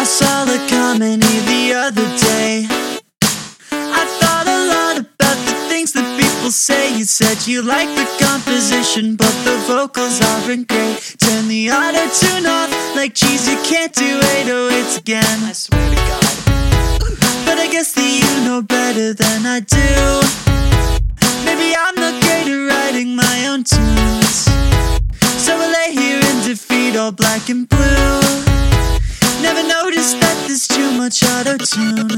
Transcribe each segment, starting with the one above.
I saw the comedy the other day. I thought a lot about the things that people say. You said you like the composition, but the vocals aren't great. Turn the auto-tune off, like geez, you can't do 808s again. I swear to God. But I guess that you know better than I do. Maybe I'm not great at writing my own tunes, so I lay here in defeat, all black and blue. Never noticed that there's too much auto-tune.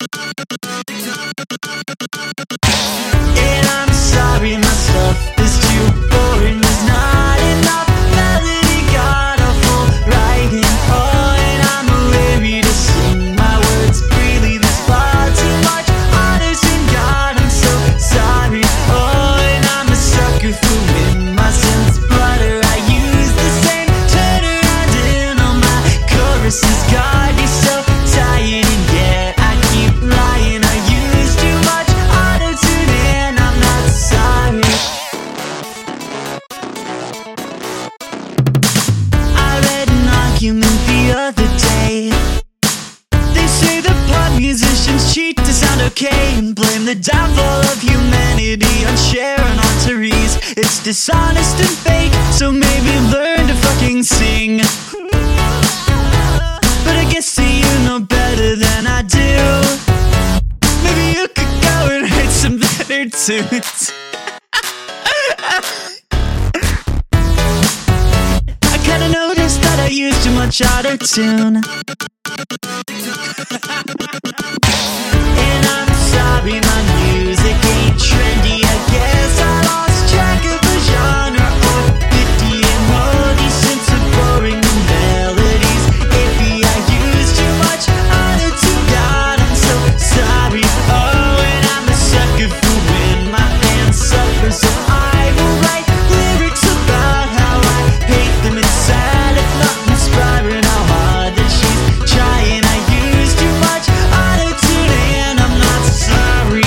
And I'm sorry, my stuff is too boring. There's not enough melody, got a full writing. Oh, and I'm weary to sing my words freely. There's far too much auto-tune, God, I'm so sorry. Oh, and I'm a sucker for when my sense flutter. I use the same turnaround in all my choruses. God, you're so tired, and yet I keep lying. I use too much auto-tune and I'm not sorry. I read an argument the other day. They say the pop musicians cheat to sound okay and blame the downfall of humanity on Cher and on Therese. It's dishonest and fake, so maybe learn to fucking sing. But I guess that you know better than I do. Maybe you could go and write some better tunes. I kinda noticed that I use too much auto-tune. And I'm sorry, my music ain't trendy. I guess I lost track of the genre, or 50 and more decent to boring melodies. Maybe I use too much auto-tune, God, I'm so sorry. Oh, and I'm a sucker for when my band suffers, so I will write lyrics about how I hate them. It's sad if not inspiring how hard that she's trying. I use too much auto-tune and I'm not sorry.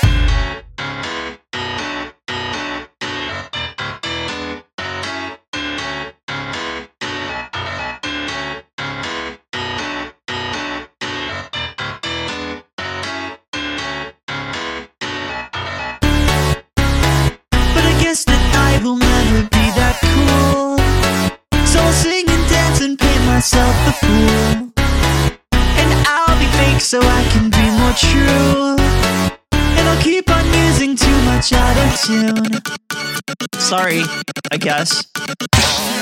But I guess that I will never be that cool, so I'll sing and dance and paint myself the fool. And I'll be fake so I can be more true. And I'll keep on using too much auto-tune. Sorry, I guess.